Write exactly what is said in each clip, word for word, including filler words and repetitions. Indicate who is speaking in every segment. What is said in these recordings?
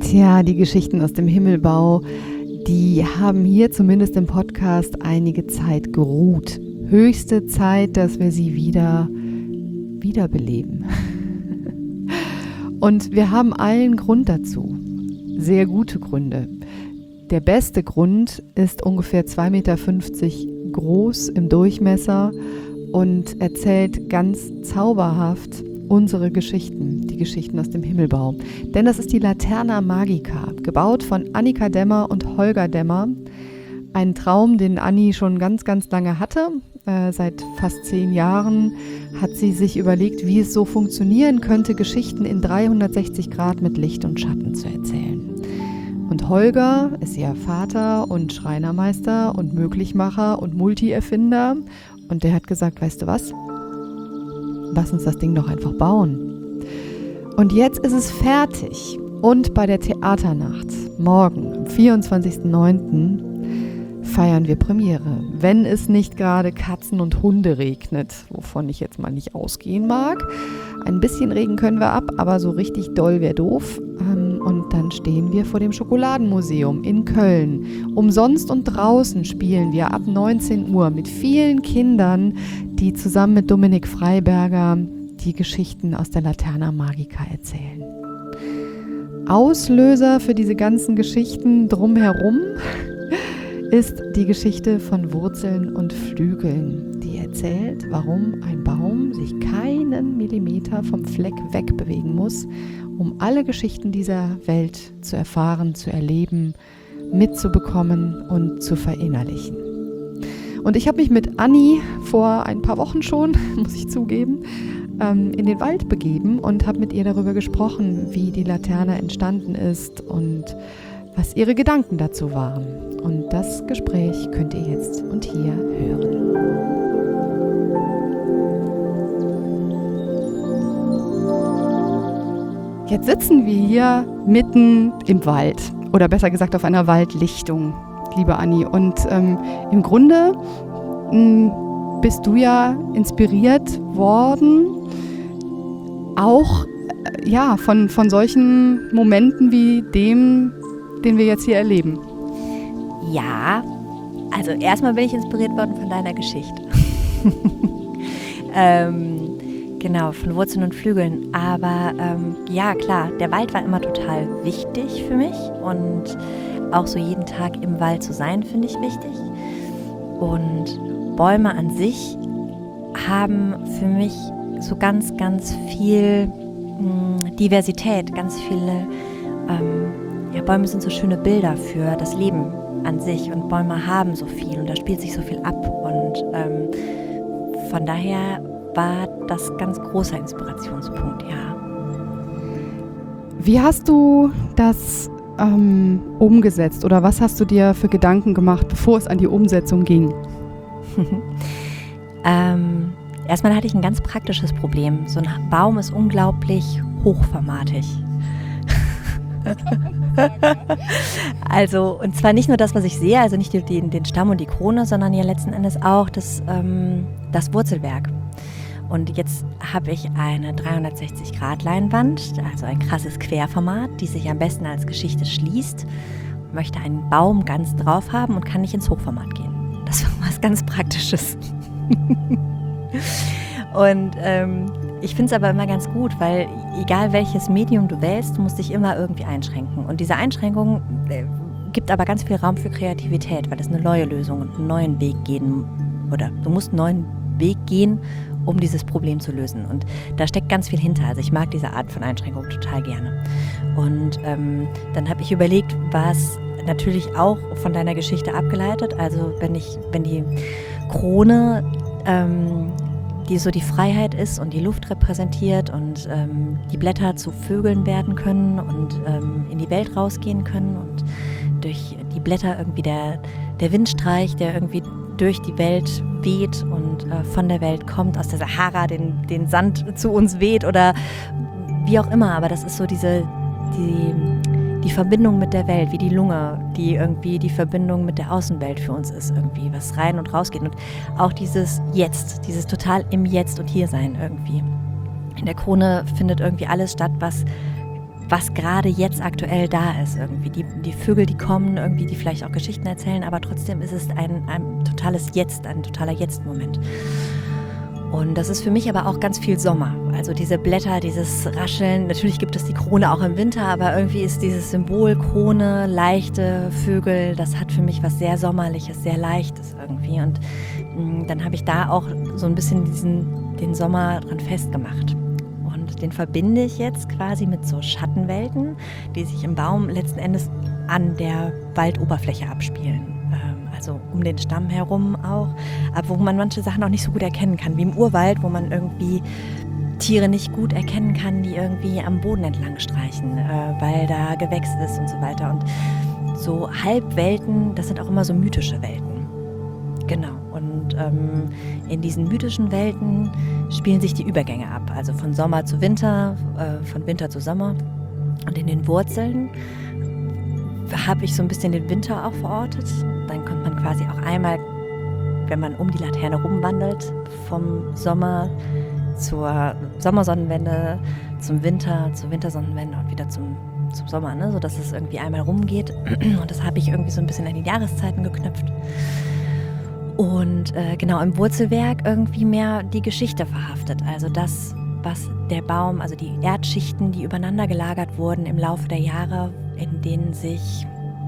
Speaker 1: Tja, die Geschichten aus dem Himmelbau, die haben hier zumindest im Podcast einige Zeit geruht. Höchste Zeit, dass wir sie wieder wiederbeleben. Und wir haben allen Grund dazu. Sehr gute Gründe. Der beste Grund ist ungefähr zwei Meter fünfzig groß im Durchmesser und erzählt ganz zauberhaft unsere Geschichten, die Geschichten aus dem Himmelbau. Denn das ist die Laterna Magica, gebaut von Annika Dämmer und Holger Dämmer. Ein Traum, den Anni schon ganz, ganz lange hatte. Äh, seit fast zehn Jahren hat sie sich überlegt, wie es so funktionieren könnte, Geschichten in dreihundertsechzig Grad mit Licht und Schatten zu erzählen. Und Holger ist ihr Vater und Schreinermeister und Möglichmacher und Multi-Erfinder. Und der hat gesagt, weißt du was? Lass uns das Ding doch einfach bauen. Und jetzt ist es fertig. Und bei der Theaternacht, morgen, am vierundzwanzigsten neunten feiern wir Premiere. Wenn es nicht gerade Katzen und Hunde regnet, wovon ich jetzt mal nicht ausgehen mag. Ein bisschen Regen können wir ab, aber so richtig doll wäre doof. Und dann stehen wir vor dem Schokoladenmuseum in Köln. Umsonst und draußen spielen wir ab neunzehn Uhr mit vielen Kindern, die zusammen mit Dominik Freiberger die Geschichten aus der Laterna Magica erzählen. Auslöser für diese ganzen Geschichten drumherum ist die Geschichte von Wurzeln und Flügeln, die erzählt, warum ein Baum sich keinen Millimeter vom Fleck wegbewegen muss, um alle Geschichten dieser Welt zu erfahren, zu erleben, mitzubekommen und zu verinnerlichen. Und ich habe mich mit Anni vor ein paar Wochen schon, muss ich zugeben, in den Wald begeben und habe mit ihr darüber gesprochen, wie die Laterna entstanden ist und was ihre Gedanken dazu waren. Und das Gespräch könnt ihr jetzt und hier hören. Jetzt sitzen wir hier mitten im Wald oder besser gesagt auf einer Waldlichtung, liebe Anni. Und ähm, im Grunde mh, bist du ja inspiriert worden, auch äh, ja, von, von solchen Momenten wie dem, den wir jetzt hier erleben.
Speaker 2: Ja, also erstmal bin ich inspiriert worden von deiner Geschichte. ähm, genau, von Wurzeln und Flügeln. Aber ähm, ja, klar, der Wald war immer total wichtig für mich. Und auch so jeden Tag im Wald zu sein, finde ich wichtig. Und Bäume an sich haben für mich so ganz, ganz viel mh, Diversität, ganz viele ähm, ja, Bäume sind so schöne Bilder für das Leben an sich und Bäume haben so viel und da spielt sich so viel ab und ähm, von daher war das ganz großer Inspirationspunkt, ja.
Speaker 1: Wie hast du das ähm, umgesetzt oder was hast du dir für Gedanken gemacht, bevor es an die Umsetzung ging?
Speaker 2: ähm, erstmal hatte ich ein ganz praktisches Problem. So ein Baum ist unglaublich hochformatig. Also, und zwar nicht nur das, was ich sehe, also nicht den, den Stamm und die Krone, sondern ja letzten Endes auch das, ähm, das Wurzelwerk. Und jetzt habe ich eine dreihundertsechzig Grad Leinwand, also ein krasses Querformat, die sich am besten als Geschichte schließt, möchte einen Baum ganz drauf haben und kann nicht ins Hochformat gehen. Das war was ganz Praktisches. Und ähm, ich finde es aber immer ganz gut, weil egal welches Medium du wählst, du musst dich immer irgendwie einschränken. Und diese Einschränkung äh, gibt aber ganz viel Raum für Kreativität, weil es eine neue Lösung und einen neuen Weg gehen, oder du musst einen neuen Weg gehen, um dieses Problem zu lösen. Und da steckt ganz viel hinter. Also ich mag diese Art von Einschränkung total gerne. Und ähm, dann habe ich überlegt, was natürlich auch von deiner Geschichte abgeleitet, also wenn ich, wenn die Krone ähm, die so die Freiheit ist und die Luft repräsentiert und ähm, die Blätter zu Vögeln werden können und ähm, in die Welt rausgehen können und durch die Blätter irgendwie der, der Wind streicht, der irgendwie durch die Welt weht und äh, von der Welt kommt, aus der Sahara den, den Sand zu uns weht oder wie auch immer, aber das ist so diese, die, die Verbindung mit der Welt, wie die Lunge, die irgendwie die Verbindung mit der Außenwelt für uns ist, irgendwie, was rein und rausgeht. Und auch dieses Jetzt, dieses total im Jetzt und Hier sein irgendwie. In der Krone findet irgendwie alles statt, was was gerade jetzt aktuell da ist irgendwie. Die, die Vögel, die kommen, irgendwie, die vielleicht auch Geschichten erzählen, aber trotzdem ist es ein, ein totales Jetzt, ein totaler Jetzt-Moment. Und das ist für mich aber auch ganz viel Sommer. Also diese Blätter, dieses Rascheln, natürlich gibt es die Krone auch im Winter, aber irgendwie ist dieses Symbol Krone, leichte Vögel, das hat für mich was sehr Sommerliches, sehr Leichtes irgendwie. Und mh, dann habe ich da auch so ein bisschen diesen, den Sommer dran festgemacht. Und den verbinde ich jetzt quasi mit so Schattenwelten, die sich im Baum letzten Endes an der Waldoberfläche abspielen. Ähm, also um den Stamm herum auch, aber wo man manche Sachen auch nicht so gut erkennen kann, wie im Urwald, wo man irgendwie Tiere nicht gut erkennen kann, die irgendwie am Boden entlang streichen, äh, weil da Gewächs ist und so weiter. Und so Halbwelten, das sind auch immer so mythische Welten. Genau. Und ähm, in diesen mythischen Welten spielen sich die Übergänge ab. Also von Sommer zu Winter, äh, von Winter zu Sommer. Und in den Wurzeln habe ich so ein bisschen den Winter auch verortet. Dann kommt man quasi auch einmal, wenn man um die Laterne rumwandelt, vom Sommer zur Sommersonnenwende, zum Winter, zur Wintersonnenwende und wieder zum, zum Sommer, ne? Sodass es irgendwie einmal rumgeht. Und das habe ich irgendwie so ein bisschen an die Jahreszeiten geknüpft. Und äh, genau im Wurzelwerk irgendwie mehr die Geschichte verhaftet. Also das, was der Baum, also die Erdschichten, die übereinander gelagert wurden im Laufe der Jahre, in denen sich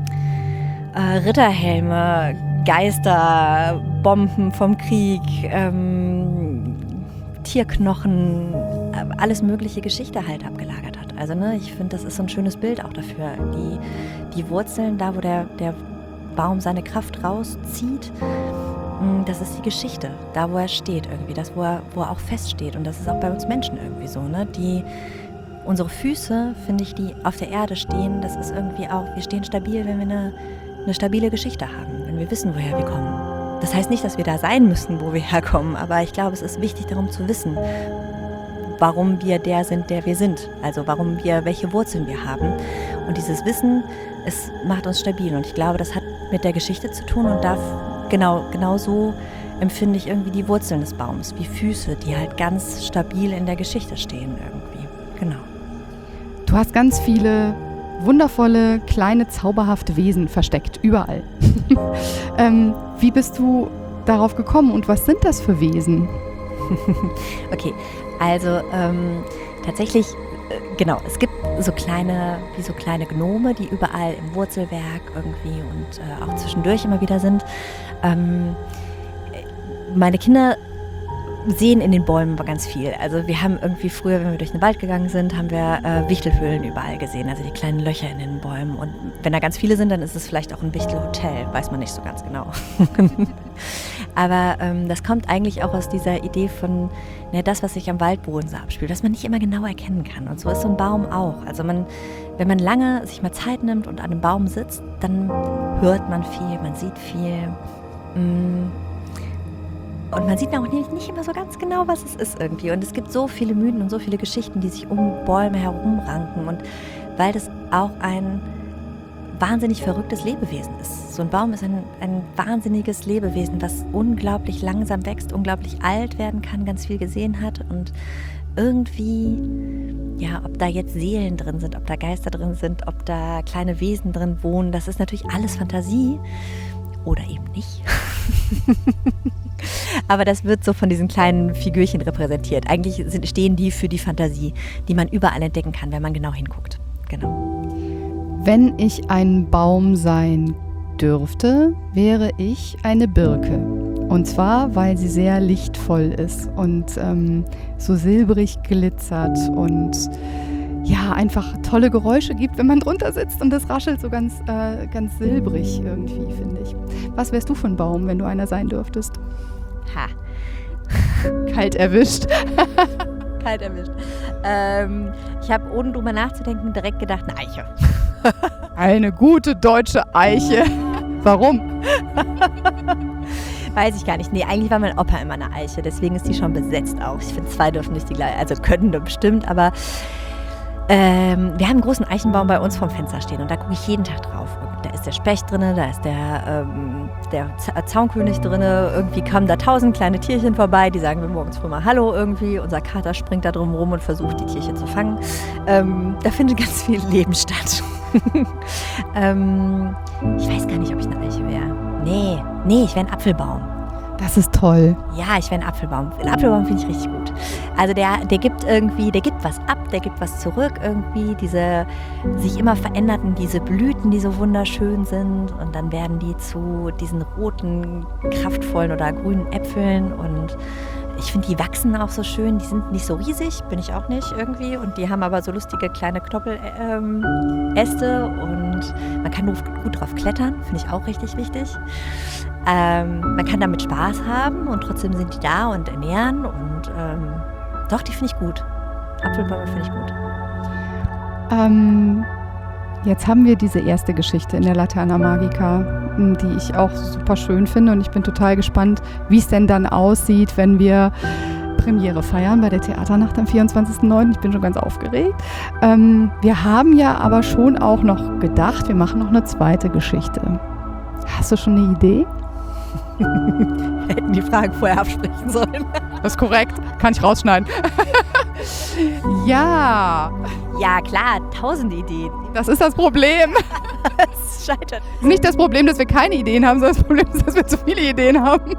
Speaker 2: äh, Ritterhelme, Geister, Bomben vom Krieg, ähm, Tierknochen, äh, alles mögliche Geschichte halt abgelagert hat. Also ne, ich finde, das ist so ein schönes Bild auch dafür. Die, die Wurzeln, da wo der, der Baum seine Kraft rauszieht, das ist die Geschichte, da wo er steht irgendwie, das wo er, wo er auch feststeht. Und das ist auch bei uns Menschen irgendwie so, ne? Die, unsere Füße, finde ich, die auf der Erde stehen, das ist irgendwie auch, wir stehen stabil, wenn wir eine, eine stabile Geschichte haben, wenn wir wissen, woher wir kommen. Das heißt nicht, dass wir da sein müssen, wo wir herkommen, aber ich glaube, es ist wichtig, darum zu wissen, warum wir der sind, der wir sind. Also warum wir, welche Wurzeln wir haben. Und dieses Wissen, es macht uns stabil. Und ich glaube, das hat mit der Geschichte zu tun und darf Genau, genau so empfinde ich irgendwie die Wurzeln des Baums, wie Füße, die halt ganz stabil in der Geschichte stehen irgendwie. Genau.
Speaker 1: Du hast ganz viele wundervolle, kleine, zauberhafte Wesen versteckt, überall. ähm, wie bist du darauf gekommen und was sind das für Wesen?
Speaker 2: Okay, also ähm, tatsächlich, äh, genau, es gibt so kleine, wie so kleine Gnome, die überall im Wurzelwerk irgendwie und äh, auch zwischendurch immer wieder sind. Ähm, meine Kinder sehen in den Bäumen aber ganz viel. Also wir haben irgendwie früher, wenn wir durch den Wald gegangen sind, haben wir äh, Wichtelhöhlen überall gesehen, also die kleinen Löcher in den Bäumen. Und wenn da ganz viele sind, dann ist es vielleicht auch ein Wichtelhotel, weiß man nicht so ganz genau. Aber ähm, das kommt eigentlich auch aus dieser Idee von, ne, das, was sich am Waldboden so abspielt, dass man nicht immer genau erkennen kann. Und so ist so ein Baum auch. Also man, wenn man lange sich mal Zeit nimmt und an einem Baum sitzt, dann hört man viel, man sieht viel. Mm. Und man sieht auch nicht, nicht immer so ganz genau, was es ist irgendwie. Und es gibt so viele Mythen und so viele Geschichten, die sich um Bäume herumranken. Und weil das auch ein wahnsinnig verrücktes Lebewesen ist. So ein Baum ist ein, ein wahnsinniges Lebewesen, was unglaublich langsam wächst, unglaublich alt werden kann, ganz viel gesehen hat. Und irgendwie, ja, ob da jetzt Seelen drin sind, ob da Geister drin sind, ob da kleine Wesen drin wohnen, das ist natürlich alles Fantasie. Oder eben nicht. Aber das wird so von diesen kleinen Figürchen repräsentiert. Eigentlich sind, stehen die für die Fantasie, die man überall entdecken kann, wenn man genau hinguckt. Genau.
Speaker 1: Wenn ich ein Baum sein dürfte, wäre ich eine Birke. Und zwar, weil sie sehr lichtvoll ist und ähm, so silbrig glitzert und ja, einfach tolle Geräusche gibt, wenn man drunter sitzt und das raschelt so ganz, äh, ganz silbrig irgendwie, finde ich. Was wärst du für ein Baum, wenn du einer sein dürftest?
Speaker 2: Ha.
Speaker 1: Kalt erwischt.
Speaker 2: Kalt erwischt. Ähm, ich habe, ohne drüber nachzudenken, direkt gedacht, eine Eiche.
Speaker 1: Eine gute deutsche Eiche. Warum?
Speaker 2: Weiß ich gar nicht. Nee, eigentlich war mein Opa immer eine Eiche, deswegen ist die schon besetzt auch. Ich finde, zwei dürfen nicht die gleiche, also können bestimmt, aber ähm, wir haben einen großen Eichenbaum bei uns vorm Fenster stehen und da gucke ich jeden Tag drauf. Und da ist der Specht drin, da ist der, ähm, der Z- Zaunkönig drin. Irgendwie kamen da tausend kleine Tierchen vorbei, die sagen wir morgens früh mal Hallo irgendwie. Unser Kater springt da drum rum und versucht, die Tierchen zu fangen. Ähm, da findet ganz viel Leben statt. ähm, ich weiß gar nicht, ob ich eine Eiche wäre. Nee, nee, ich wäre ein Apfelbaum.
Speaker 1: Das ist toll.
Speaker 2: Ja, ich wäre ein Apfelbaum. Ein Apfelbaum finde ich richtig gut. Also der, der gibt irgendwie, der gibt was ab, der gibt was zurück irgendwie. Diese sich immer veränderten, diese Blüten, die so wunderschön sind. Und dann werden die zu diesen roten, kraftvollen oder grünen Äpfeln. Und ich finde, die wachsen auch so schön. Die sind nicht so riesig, bin ich auch nicht irgendwie. Und die haben aber so lustige kleine Knoppeläste. Ähm, und man kann gut drauf klettern, finde ich auch richtig wichtig. Ähm, man kann damit Spaß haben und trotzdem sind die da und ernähren. Und ähm, doch, die finde ich gut. Apfelbäume finde ich gut.
Speaker 1: Ähm, jetzt haben wir diese erste Geschichte in der Laterna Magica, die ich auch super schön finde. Und ich bin total gespannt, wie es denn dann aussieht, wenn wir Premiere feiern bei der Theaternacht am vierundzwanzigsten neunten Ich bin schon ganz aufgeregt. Ähm, wir haben ja aber schon auch noch gedacht, wir machen noch eine zweite Geschichte. Hast du schon eine Idee?
Speaker 2: Hätten die Fragen vorher absprechen sollen.
Speaker 1: Das ist korrekt. Kann ich rausschneiden. Ja.
Speaker 2: Ja, klar, tausend Ideen.
Speaker 1: Das ist das Problem.
Speaker 2: Es scheitert.
Speaker 1: Es ist nicht das Problem, dass wir keine Ideen haben, sondern das Problem ist, dass wir zu viele Ideen haben.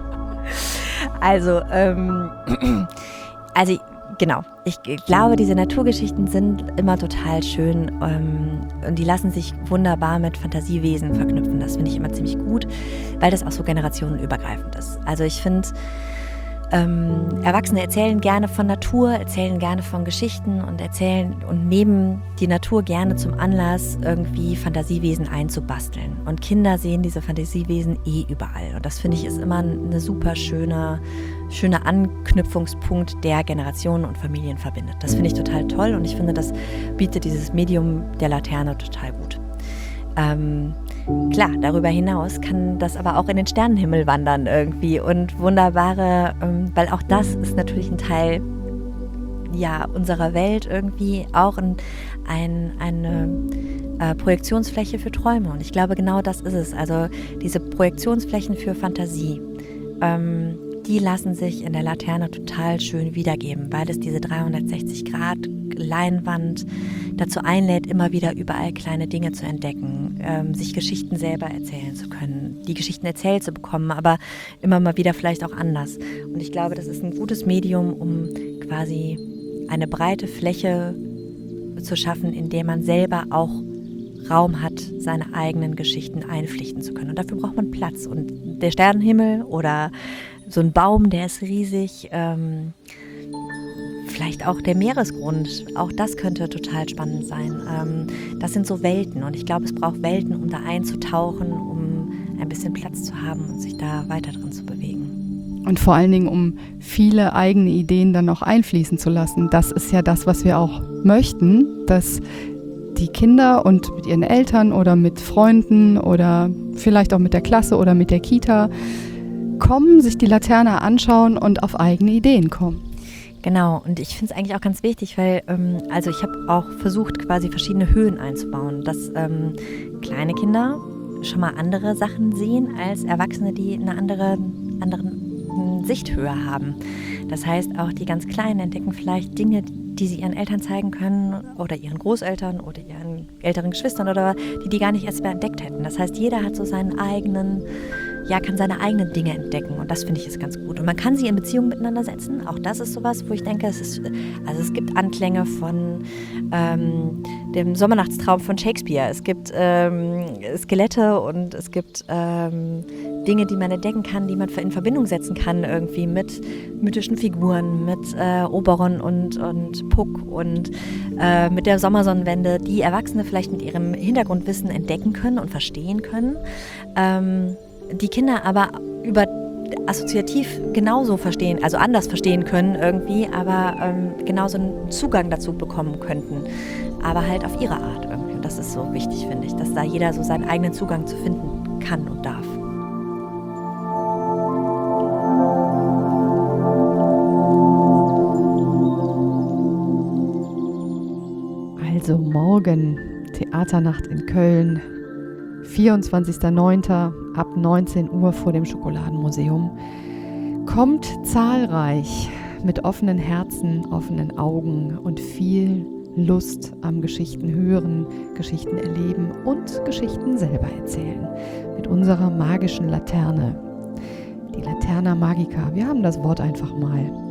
Speaker 2: Also, ähm, also genau. Ich glaube, diese Naturgeschichten sind immer total schön ähm, und die lassen sich wunderbar mit Fantasiewesen verknüpfen. Das finde ich immer ziemlich gut, weil das auch so generationenübergreifend ist. Also ich finde, ähm, Erwachsene erzählen gerne von Natur, erzählen gerne von Geschichten und erzählen und nehmen die Natur gerne zum Anlass, irgendwie Fantasiewesen einzubasteln. Und Kinder sehen diese Fantasiewesen eh überall. Und das finde ich ist immer eine super schöne, schöner Anknüpfungspunkt, der Generationen und Familien verbindet. Das finde ich total toll und ich finde, das bietet dieses Medium der Laterne total gut. Ähm, klar, darüber hinaus kann das aber auch in den Sternenhimmel wandern irgendwie und wunderbare, ähm, weil auch das ist natürlich ein Teil ja, unserer Welt irgendwie, auch ein, ein, eine äh, Projektionsfläche für Träume und ich glaube, genau das ist es. Also diese Projektionsflächen für Fantasie, ähm, die lassen sich in der Laterne total schön wiedergeben, weil es diese dreihundertsechzig Grad Leinwand dazu einlädt, immer wieder überall kleine Dinge zu entdecken, ähm, sich Geschichten selber erzählen zu können, die Geschichten erzählt zu bekommen, aber immer mal wieder vielleicht auch anders. Und ich glaube, das ist ein gutes Medium, um quasi eine breite Fläche zu schaffen, in der man selber auch Raum hat, seine eigenen Geschichten einpflichten zu können. Und dafür braucht man Platz. Und der Sternenhimmel oder so ein Baum, der ist riesig, ähm, vielleicht auch der Meeresgrund, auch das könnte total spannend sein. Ähm, das sind so Welten und ich glaube, es braucht Welten, um da einzutauchen, um ein bisschen Platz zu haben und sich da weiter drin zu bewegen.
Speaker 1: Und vor allen Dingen, um viele eigene Ideen dann noch einfließen zu lassen. Das ist ja das, was wir auch möchten, dass die Kinder und mit ihren Eltern oder mit Freunden oder vielleicht auch mit der Klasse oder mit der Kita kommen, sich die Laterne anschauen und auf eigene Ideen kommen.
Speaker 2: Genau, und ich finde es eigentlich auch ganz wichtig, weil ähm, also ich habe auch versucht, quasi verschiedene Höhen einzubauen, dass ähm, kleine Kinder schon mal andere Sachen sehen als Erwachsene, die eine andere, andere Sichthöhe haben. Das heißt, auch die ganz Kleinen entdecken vielleicht Dinge, die sie ihren Eltern zeigen können oder ihren Großeltern oder ihren älteren Geschwistern oder die die gar nicht erst mehr entdeckt hätten. Das heißt, jeder hat so seinen eigenen, ja, kann seine eigenen Dinge entdecken und das finde ich ist ganz gut. Und man kann sie in Beziehung miteinander setzen. Auch das ist sowas, wo ich denke, es ist, also es gibt Anklänge von ähm, dem Sommernachtstraum von Shakespeare. Es gibt ähm, Skelette und es gibt ähm, Dinge, die man entdecken kann, die man in Verbindung setzen kann irgendwie mit mythischen Figuren, mit äh, Oberon und, und Puck und äh, mit der Sommersonnenwende, die Erwachsene vielleicht mit ihrem Hintergrundwissen entdecken können und verstehen können. Ähm, die Kinder aber über assoziativ genauso verstehen, also anders verstehen können irgendwie, aber ähm, genauso einen Zugang dazu bekommen könnten, aber halt auf ihre Art irgendwie. Und das ist so wichtig, finde ich, dass da jeder so seinen eigenen Zugang zu finden kann und darf.
Speaker 1: Also morgen Theaternacht in Köln. vierundzwanzigster neunter ab neunzehn Uhr vor dem Schokoladenmuseum. Kommt zahlreich mit offenen Herzen, offenen Augen und viel Lust am Geschichten hören, Geschichten erleben und Geschichten selber erzählen. Mit unserer magischen Laterne. Die Laterna Magica. Wir haben das Wort einfach mal